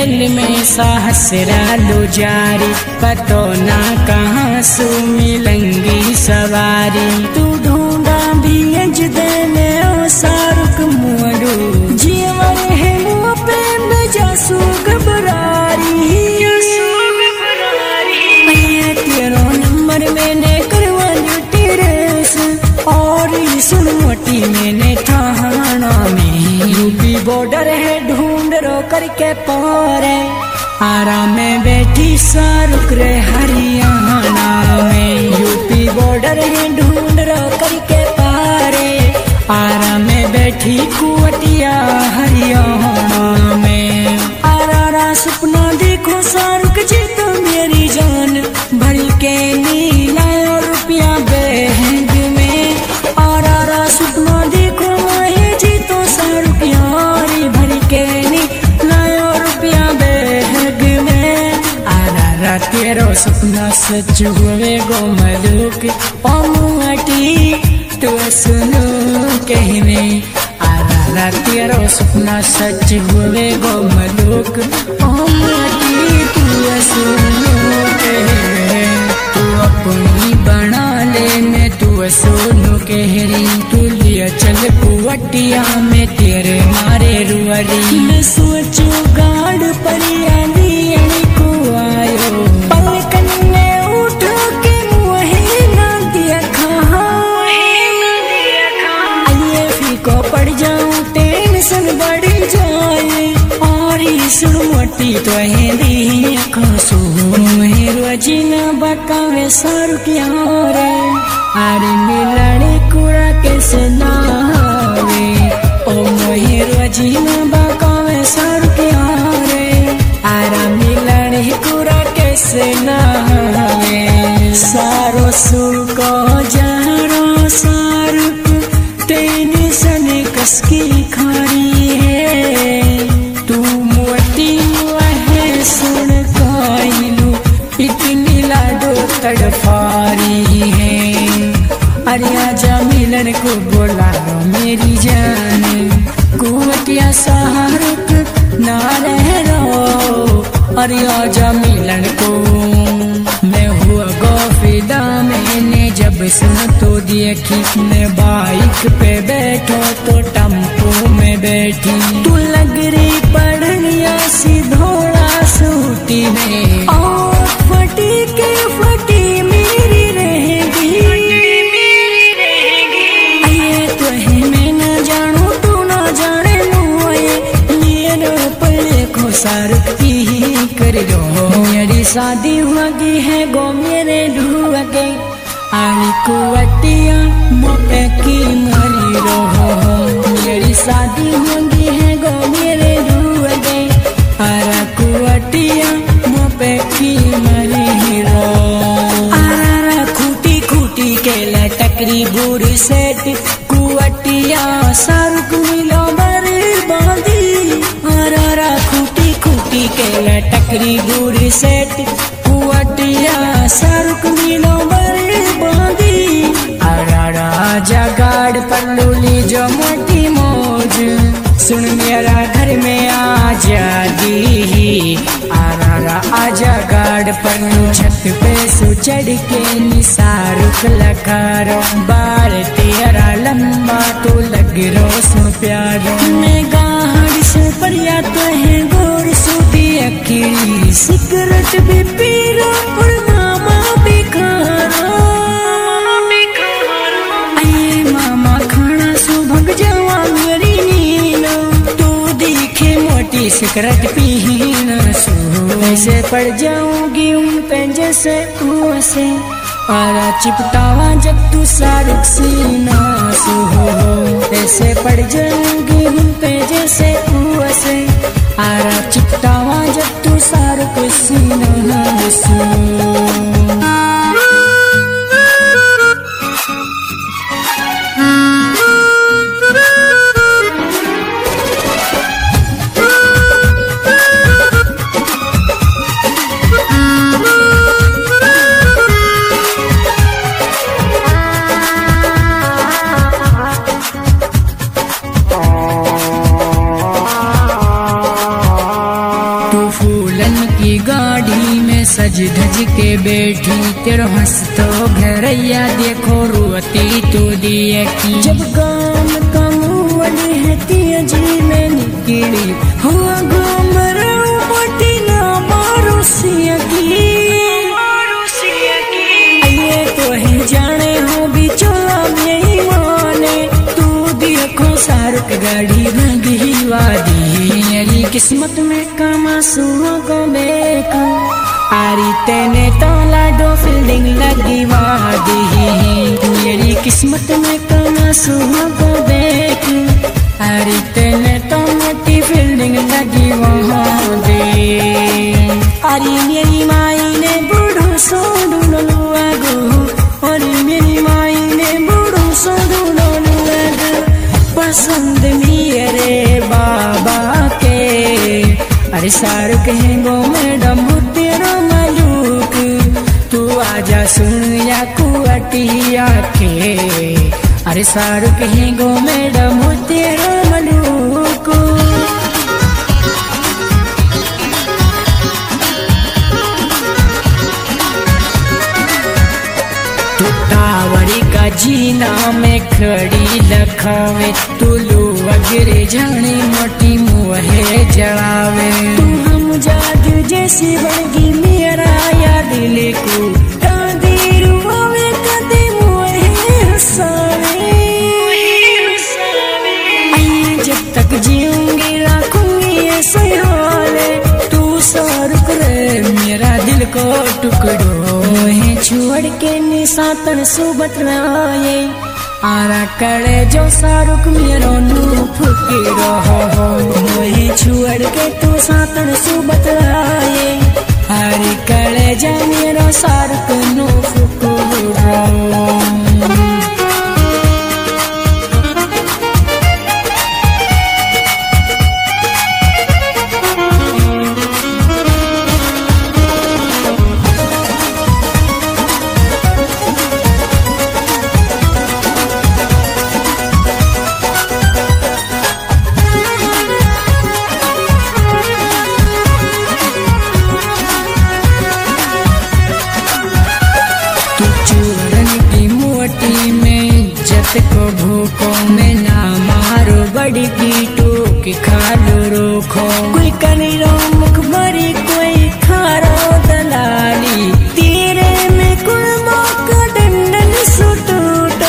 Mail में सहस्रालु जारी, पतो ना कहाँ सु मिलेंगी सवारी। तू ढूंढा भी अज देने ओ शाहरुख मुअरू, जीवन है मुँह पे बेजासू घबरारी। तेरो नंबर मैंने करवा ली टेरेस, और सुन मोटी मैंने थाना में। यूपी बॉर्डर है ढूंढ रो करके पारे, आराम में बैठी शाहरुख रे हरियाणा में। यूपी बॉर्डर है ढूंढ रो करके पारे, आराम में बैठी कुवटिया हरियाणा में। आरा सपना देखो शाहरुख जी तो मेरी जान, भर के नीला रुपया बैग में। आरा सपना देखो माही जी तो शाहरुख यारी, भर के नीला रुपया बैग में। आरा तेरो सपना सच हुए गो मलूक, पामुआटी तो सुनो कहने। आरा तेरो सपना सच हुए गो मलूक, पामुआटी तो सुनो कहने। तू अपनी बना ले मैं तू सोनू कहरी, तू लिया चल कुवटिया में तेरे मारे रुअरी। मैं सोचू गाड़ पर आंधी को आयो, पलकन में उठ के मुहे ना दिया खा। आइए फीको पड़ जाऊं टेंशन बढ़ जाए, और सुन मोटी तो है दी खसू रोजी न बकावे शाहरुख यारे। अरे मिलने कुरा कैसे ना आवे, ओ मोहे रोजी न बकावे शाहरुख यारे। अरे मिलने कुरा कैसे ना आवे, सारो सुको जारो शाहरुख तेनी सने कसकी खारी है। तू मोटी वहे सुन काइलू, इतनी लाडो तड़फारी है। अरे आजा मिलन को बोला मेरी जान, कुवटिया शाहरुख ना रह रो। अरे आजा मिलन को मैं हुआ गौफिदा, मैंने जब सुन तो देखी। मैं बाइक पे बैठो तो टेम्पो में बैठी, तू लग रही पढ़निया सी धोड़ा सूटी में। और फटी के फटी मेरी रहेगी, ये तो है मैं न जानू तू न जाने मुए। मेरे पल्ले को शाहरुख की कर दो, मेरी शादी होगी है गो मेरे ढूआ के। आई कुवटिया मोपे की मरी रहो, मेरी शादी होगी है गो मेरे ढूआ के। आरा कुवटिया मोपे की मरी रहो। आरा खूटी खूटी के लटकरी बुर सेट, कुवटिया शाहरुख मिलो बर्बादी। आरा खूटी खूटी के लटकरी बुर सेट, कुवटिया शाहरुख मिलो बर्बादी। आरा जगाड़ पर लूली जो मोटी मौज, सुन मेरा घर में आजादी। आरा आजा गाड़ पर छत पे सु चढ़ के शाहरुख लखारो। बाल तेरा लंबा तो लग रो सो प्यारो, मैं गाड़ से परिया तो है गोर सूती अखिरी। सिगरेट भी पी रो और मामा भी खारो। आए मामा खाना सु भग जावा मेरी नीलो, तू दिखे मोटी सिगरेट पीना सु। ऐसे पड़ जाऊंगी उन पे जैसे उसे, आरा चिपटावा जब तू शाहरुख सीना सु। ऐसे पड़ जाऊंगी उन पे जैसे उसे, आरा चिपटावा जब तू शाहरुख सीना सु। की गाड़ी में सज धज के बैठी, तेरो हंसतो घरैया देखो रोती तू दिए की। जब गाम कमवली है तिया जी में निकली, हुआ गाम मोटी ना मारो सिया की। आइए तो ही जाने हो बिचोला मेरी माने, तू देखो सारुक गाड़ी भगी वादी। मेरी किस्मत में कमा सुनो को बेका, आरी तेने तो लाडो फील्डिंग लगी वादी। मेरी किस्मत में कमा सुनो को बेका, आरी तेने तो मोटी फील्डिंग लगी वहाँ दे। आरी मेरी माई ने बूढ़ो सोडू लुआ गो, और मेरी माई ने बूढ़ो सोडू लुआ गो। पसंद मेरे बाबा के, अरे सारुक है गो मैडम तेरा मलूक, तू आजा सुन या कुटिया के। अरे सारुक है गो मैडम तेरा मलूक। टावरी का जीना में खड़ी लखावे, तुलू वगैरह जाने मोटी मुहे जड़ावे। तू हम जादू जैसी बड़गी मेरा याद दिल को, कादिर आवे कदे मुहे हंसावे। आइए जब तक जीऊंगी रखूंगी ऐसे हाले, तू सारुक रे मेरा दिल को टुकड़ो है छोड़ के निशातन सुबत आए। आरा करे जो सारुक मेरो नू फुकी रहो, मोही छोड़ के तू सातन सुबत आए। हरी करे जा मेरो सारुक नू फुकू रहो। को भूखो में ना मारो, बड़ी कीटो के खालो रोखो। कोई करी रो मुख भरी, कोई खारो दलाली, तेरे में कुर्बा का डंडन सुटूटो।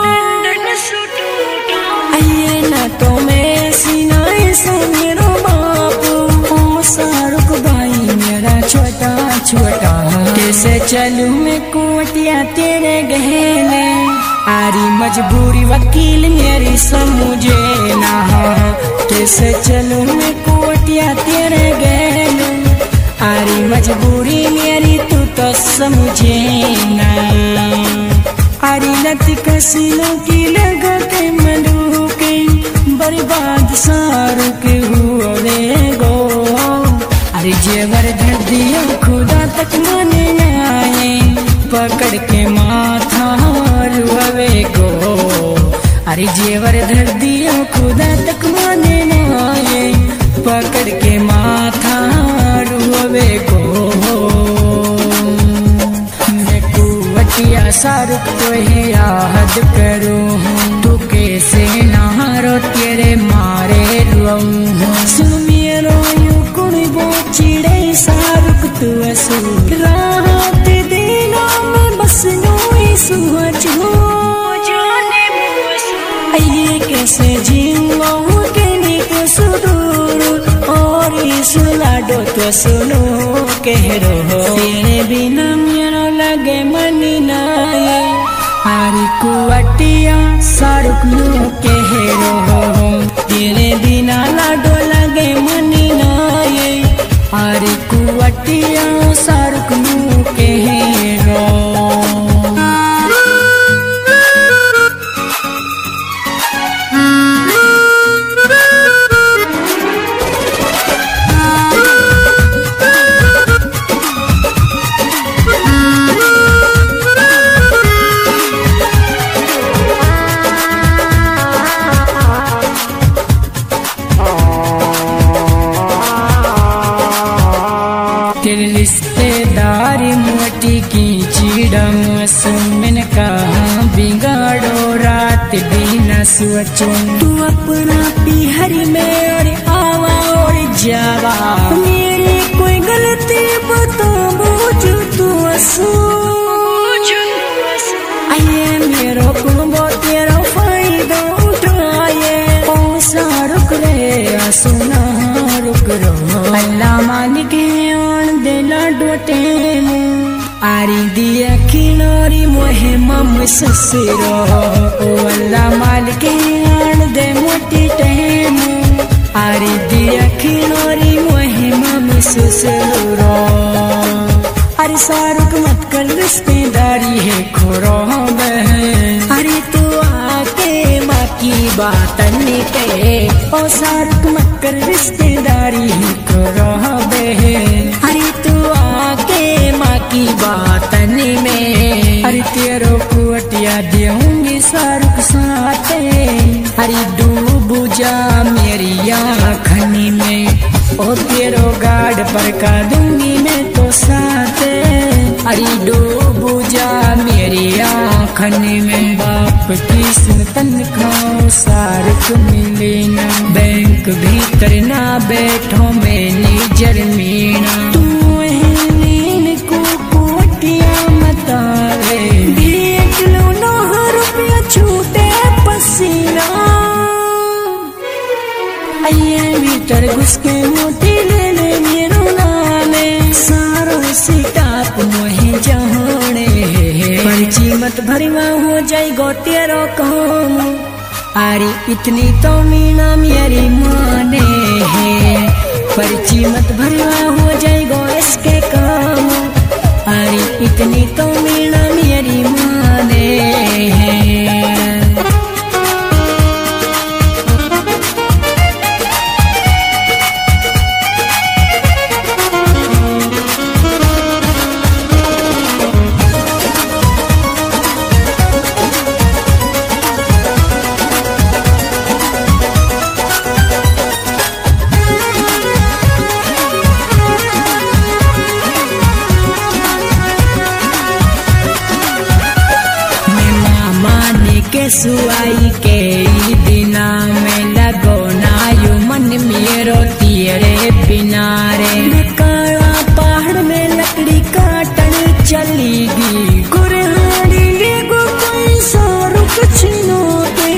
आइए ना तो मैं सीना सो मेरो बापू, ओ सारुक भाई मेरा छोटा छोटा। कैसे चलूं मैं कोटिया तेरे गहने, आरी मजबूरी वकील मेरी समझे ना। कैसे चलूं मैं कोटिया तेरे गहने, आरी मजबूरी मेरी तू तो समझे ना। आरी लत कसीलों की लगा के मलू के, बर्बाद सारुक हुए गो। अरे जेवर धर दिया खुदा तक माने न आए, पकड़ के माथा रुआवे गो। अरे जेवर धर दिया खुदा तक माने न आए, पकड़ के माथा रुआवे गो। मैं कुवटिया सारुक तो है याद करूँ, तू कैसे नहारो तेरे मारे रुआऊँ। सुमिरो यू कुड़ी बो चिड़े सारुक तू असू, राहत देना मैं बस नोई सुहजो। आइए कैसे जीऊँगा के निके सुदूर, और सुलाडो तो सुनो कह रो। तेरे बिना मेरा लगे मनी नाये, हारी कुवटिया सारुक नो कह रो। तेरे बिना लाडो लगे मनी नाये, हारी कुवटिया सारुक नो कह रो। मौसम मैंने कहा बिगाड़ो रात भी न सोचो तू अपना पिहरी में और आवा और जावा मेरी कोई गलती बता बुझ तू आइए मेरो कुंबो तेरा फायदा उठाए ओ सारुक रे सुना रुक रो अल्लाह मालिक आन देला डोटे आरी दिया खिलोरी मोहे मम ससुरो ओ अल्लाह मालिक आन दे मोटी टेम आरी दिया खिलोरी मोहे मम ससुरो अरे सारुक मत कर रिश्तेदारी है खोरो बहन अरे तू आके माँ की बात निके ओ सारुक मत कर रिश्तेदारी है खोरो बहन अरे तू आके माँ की बात में अरे तेरो कुटिया देऊंगी सारुक साथे अरे डूब जा मेरी आँखनी में ओ तेरो गाड़ पर का दूंगी मैं तो साथे अरे डूब जा मेरी आँखन में बाप की सुनतन खाओ सारुक मिले ना बैंक भीतर ना बैठो मैनेजर मीना तू को कोटिया मतावे देख लो ना रुपया छूटे पसीना आइए भीतर घुस के मोती ले ले मेरो नामे सारो सिटाप मोहे जहाने पर्ची मत भरवा हो जाए गो तेरो काम अरे इतनी तो मीना मेरी माने है पर्ची मत भरवा हो जाए गो इसके काम अरे इतनी तो मीना मेरी माने है के सुआई के दिना में लगो नायु मन मेरो तेरे बिना रे काला पहाड़ में लकड़ी काटन चलीगी गुरहाड़ी लेगो कोई सारुक छिनो दे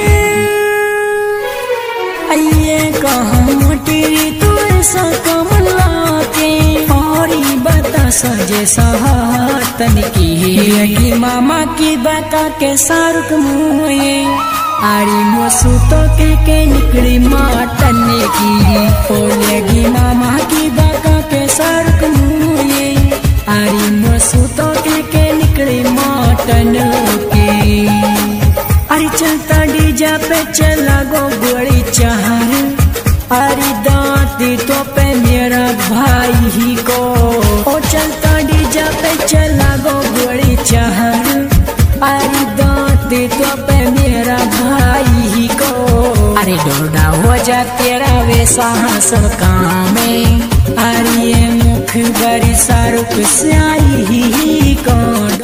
आइए कहा मोटी तू ऐसा कमला के और बता सजे सहातन की मामा की बता के सारुक मुए आरी मोसू तो के निकली माटन की बोलेगी मामा की बता के सारुक मुए आरी मोसू तो के निकली माटन की अरे चलता डीजा पे चला गो गोड़ी चार अरे दांती तो पे मेरा भाई ही को ओ चलता डीजा पे चला गो गोड़ी चार अरे दांती तो पे मेरा भाई ही को अरे डोडा हो जा तेरा वैसा सब काम में अरे ये मुख बड़ी सारुक से आई ही को